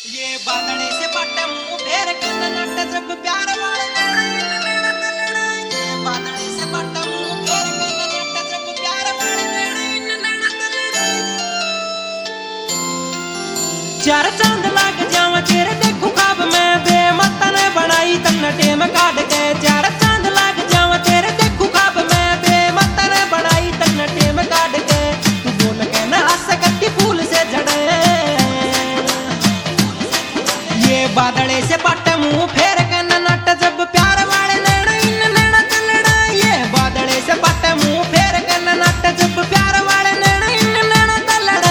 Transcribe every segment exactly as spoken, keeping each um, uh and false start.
ये बादले से पट मुंह फेर के नट जब प्यार वाले ये बादले से पट मुंह फेर के नट जब प्यार वाले चार चांद लाग जावा तेरे देखू खाब में बेमतन बनाई तन टेम काट के चार चांद लाग जावा तेरे देखू खाब में बेमतन बनाई तन टेम काट के तू बोल के ना हंस कट्टी फूल से झड़े ये बादले से पट मुंह फेर के नट जब प्यार वाले लेना इन लेना चलना ये बादले से पट मुंह फेर के नट जब प्यार वाले लेना इन लेना चलना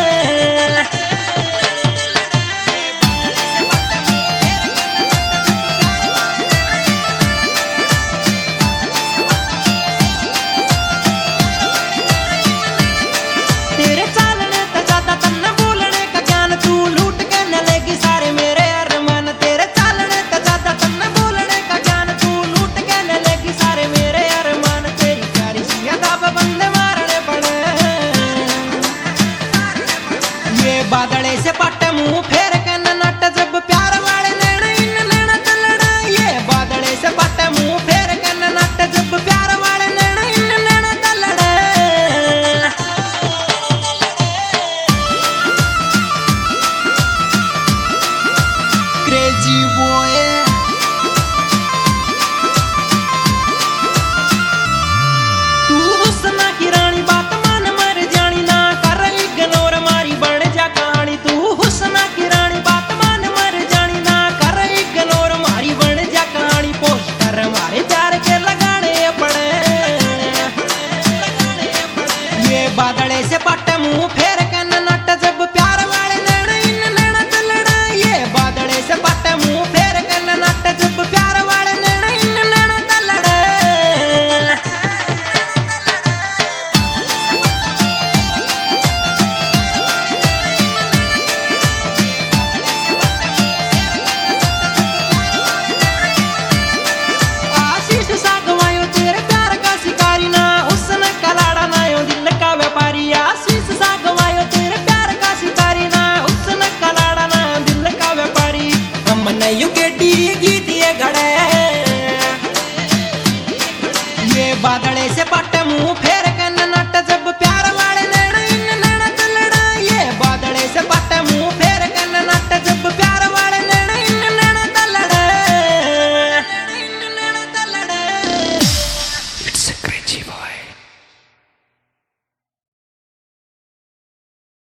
तेरे चालने तो ज्यादा तन्ने बोलने का ज्ञान तू लूट के न लेगी सारे मेरे अरमान तेरे चालने तो ज्यादा तन्ने बोलने का ज्ञान तू लूट के न लेगी सारे मेरे अरमान तेरी प्यारी सी अदा पे बंदे मारने पड़े ये बादले से पट